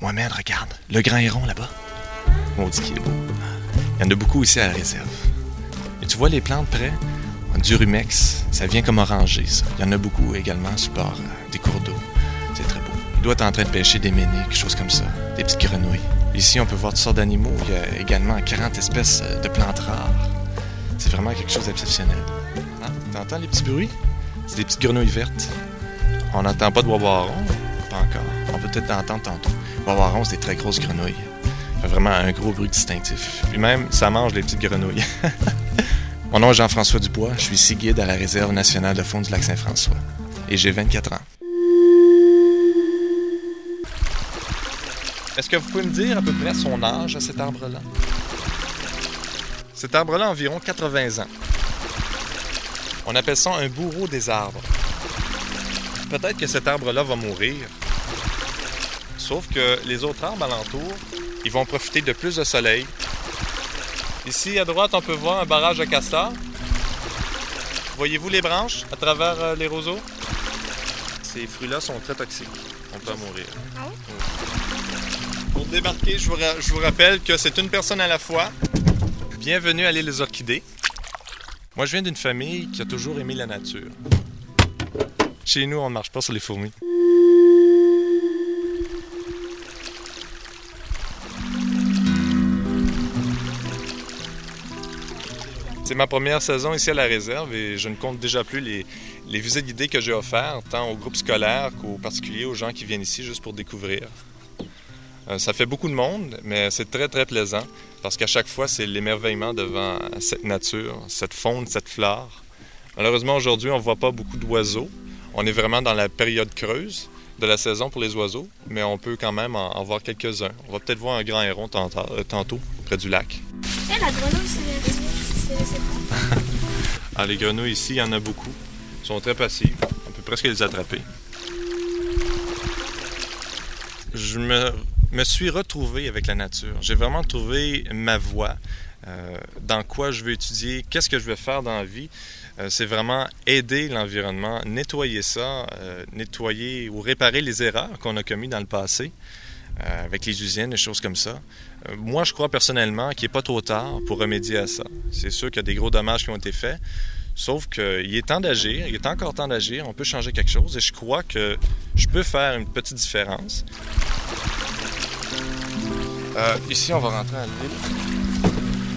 Ouais, man, regarde, le grand héron là-bas. On dit qu'il est beau. Il y en a beaucoup ici à la réserve. Et tu vois les plantes près? Du rumex, ça vient comme orangé, ça. Il y en a beaucoup également sur le bord des cours d'eau. C'est très beau. Il doit être en train de pêcher des méniques, quelque chose comme ça. Des petites grenouilles. Ici, on peut voir toutes sortes d'animaux. Il y a également 40 espèces de plantes rares. C'est vraiment quelque chose d'exceptionnel. Ah, t'entends les petits bruits? C'est des petites grenouilles vertes. On n'entend pas de wawaron, pas encore. On peut peut-être l'entendre tantôt. Wawaron, c'est des très grosses grenouilles. Ça fait vraiment un gros bruit distinctif. Puis même, ça mange les petites grenouilles. Mon nom est Jean-François Dubois. Je suis ici guide à la Réserve nationale de faune du lac Saint-François. Et j'ai 24 ans. Est-ce que vous pouvez me dire à peu près son âge à cet arbre-là? Cet arbre-là a environ 80 ans. On appelle ça un bourreau des arbres. Peut-être que cet arbre-là va mourir. Sauf que les autres arbres alentours, ils vont profiter de plus de soleil. Ici, à droite, on peut voir un barrage de castors. Voyez-vous les branches à travers les roseaux? Ces fruits-là sont très toxiques. On peut en mourir. Ah oui? Pour débarquer, je vous rappelle que c'est une personne à la fois. Bienvenue à l'île des Orchidées. Moi, je viens d'une famille qui a toujours aimé la nature. Chez nous, on ne marche pas sur les fourmis. C'est ma première saison ici à la réserve et je ne compte déjà plus les visites guidées que j'ai offertes, tant aux groupes scolaires qu'aux particuliers, aux gens qui viennent ici juste pour découvrir. Ça fait beaucoup de monde, mais c'est très, très plaisant parce qu'à chaque fois, c'est l'émerveillement devant cette nature, cette faune, cette flore. Malheureusement, aujourd'hui, on ne voit pas beaucoup d'oiseaux. On est vraiment dans la période creuse de la saison pour les oiseaux, mais on peut quand même en voir quelques-uns. On va peut-être voir un grand héron tantôt, près du lac. Et la grenouille, c'est Ah, les grenouilles ici, il y en a beaucoup. Elles sont très passives. On peut presque les attraper. Je me suis retrouvé avec la nature. J'ai vraiment trouvé ma voie. Dans quoi je veux étudier, qu'est-ce que je vais faire dans la vie. C'est vraiment aider l'environnement, nettoyer ça, nettoyer ou réparer les erreurs qu'on a commises dans le passé avec les usines, des choses comme ça. Moi, je crois personnellement qu'il n'est pas trop tard pour remédier à ça. C'est sûr qu'il y a des gros dommages qui ont été faits, sauf qu'il est temps d'agir, il est encore temps d'agir, on peut changer quelque chose et je crois que je peux faire une petite différence. Ici, on va rentrer à l'île.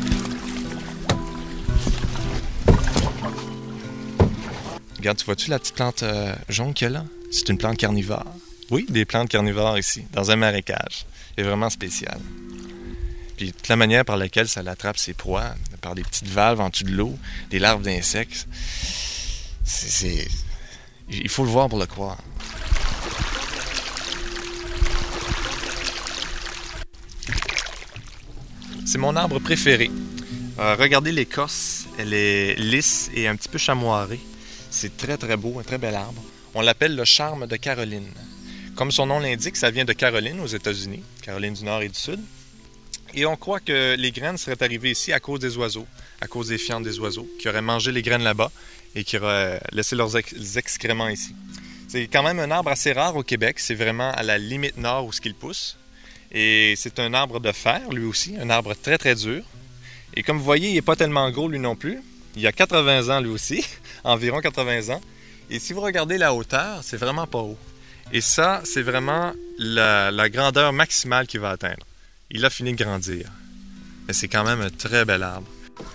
Regarde, tu vois-tu la petite plante jaune qu'il y a là? C'est une plante carnivore. Oui, des plantes carnivores ici, dans un marécage. C'est vraiment spécial. Puis toute la manière par laquelle ça l'attrape ses proies, par des petites valves en dessous de l'eau, des larves d'insectes, il faut le voir pour le croire. C'est mon arbre préféré. Regardez l'écorce, elle est lisse et un petit peu chamoirée. C'est très très beau, un très bel arbre. On l'appelle le charme de Caroline. Comme son nom l'indique, ça vient de Caroline aux États-Unis, Caroline du Nord et du Sud. Et on croit que les graines seraient arrivées ici à cause des oiseaux, à cause des fientes des oiseaux, qui auraient mangé les graines là-bas et qui auraient laissé leurs excréments ici. C'est quand même un arbre assez rare au Québec. C'est vraiment à la limite nord où il pousse. Et c'est un arbre de fer, lui aussi, un arbre très très dur. Et comme vous voyez, il n'est pas tellement gros lui non plus. Il a 80 ans lui aussi, environ 80 ans. Et si vous regardez la hauteur, c'est vraiment pas haut. Et ça, c'est vraiment la grandeur maximale qu'il va atteindre. Il a fini de grandir. Mais c'est quand même un très bel arbre.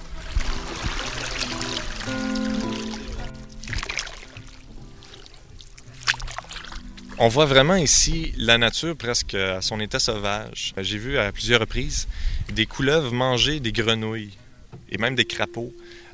On voit vraiment ici la nature presque à son état sauvage. J'ai vu à plusieurs reprises des couleuvres manger des grenouilles et même des crapauds.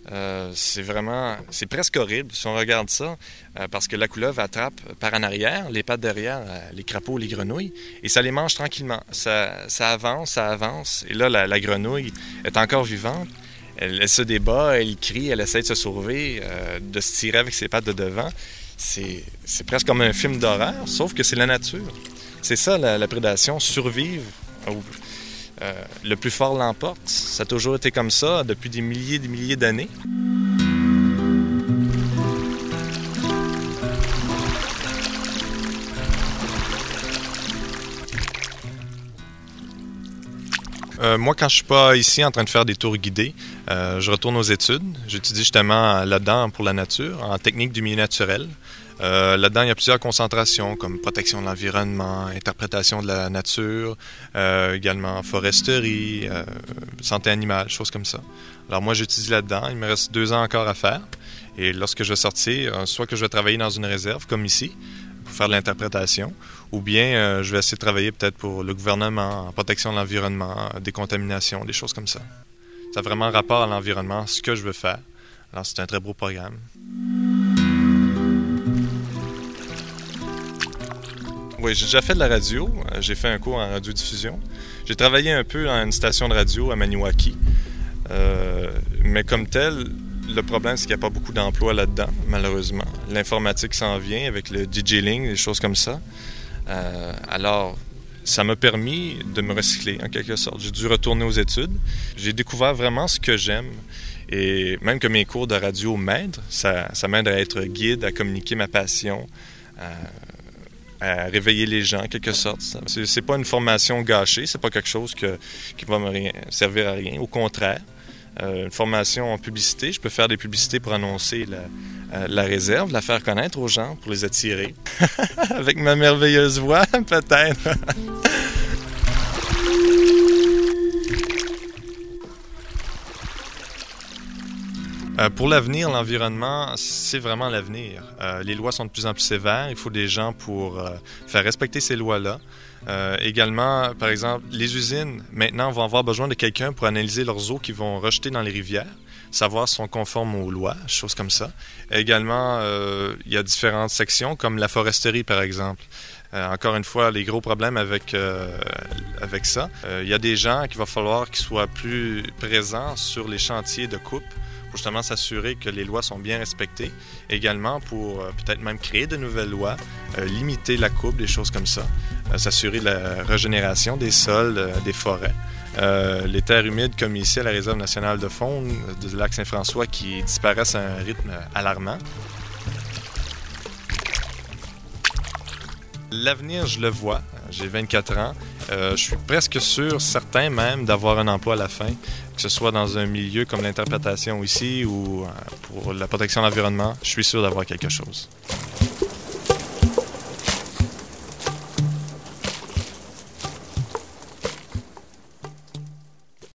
C'est presque horrible si on regarde ça, parce que la couleuvre attrape par en arrière, les pattes derrière, les crapauds, les grenouilles, et ça les mange tranquillement. Ça avance, et là, la grenouille est encore vivante. Elle se débat, elle crie, elle essaie de se sauver, de se tirer avec ses pattes de devant. C'est presque comme un film d'horreur, sauf que c'est la nature. C'est ça, la prédation, survivre. Le plus fort l'emporte. Ça a toujours été comme ça depuis des milliers d'années. Moi, quand je suis pas ici en train de faire des tours guidés, je retourne aux études. J'étudie justement là-dedans pour la nature, en technique du milieu naturel. Là-dedans, il y a plusieurs concentrations comme protection de l'environnement, interprétation de la nature, également foresterie, santé animale, choses comme ça. Alors moi, j'étudie là-dedans. Il me reste 2 ans encore à faire. Et lorsque je vais sortir, soit que je vais travailler dans une réserve, comme ici, pour faire de l'interprétation, ou bien je vais essayer de travailler peut-être pour le gouvernement en protection de l'environnement, décontamination, des choses comme ça. Ça a vraiment rapport à l'environnement, ce que je veux faire. Alors c'est un très beau programme. Oui, j'ai déjà fait de la radio. J'ai fait un cours en radiodiffusion. J'ai travaillé un peu dans une station de radio à Maniwaki. Mais comme tel, le problème, c'est qu'il n'y a pas beaucoup d'emplois là-dedans, malheureusement. L'informatique s'en vient avec le DJing, des choses comme ça. Alors, ça m'a permis de me recycler, en quelque sorte. J'ai dû retourner aux études. J'ai découvert vraiment ce que j'aime. Et même que mes cours de radio m'aident, ça m'aide à être guide, à communiquer ma passion, à réveiller les gens, en quelque sorte. C'est pas une formation gâchée, c'est pas quelque chose qui va me servir à rien. Au contraire, une formation en publicité, je peux faire des publicités pour annoncer la réserve, la faire connaître aux gens, pour les attirer. Avec ma merveilleuse voix, peut-être. Pour l'avenir, l'environnement, c'est vraiment l'avenir. Les lois sont de plus en plus sévères. Il faut des gens pour faire respecter ces lois-là. Également, par exemple, les usines, maintenant, vont avoir besoin de quelqu'un pour analyser leurs eaux qu'ils vont rejeter dans les rivières, savoir si sont conformes aux lois, choses comme ça. Également, il y a différentes sections, comme la foresterie, par exemple. Encore une fois, les gros problèmes avec ça. Il y a des gens qu'il va falloir qu'ils soient plus présents sur les chantiers de coupe, pour justement s'assurer que les lois sont bien respectées. Également pour peut-être même créer de nouvelles lois, limiter la coupe, des choses comme ça, s'assurer de la régénération des sols, des forêts. Les terres humides comme ici à la Réserve nationale de faune du lac Saint-François qui disparaissent à un rythme alarmant. L'avenir, je le vois. J'ai 24 ans. Je suis presque sûr, certain même, d'avoir un emploi à la fin, que ce soit dans un milieu comme l'interprétation ici ou pour la protection de l'environnement. Je suis sûr d'avoir quelque chose.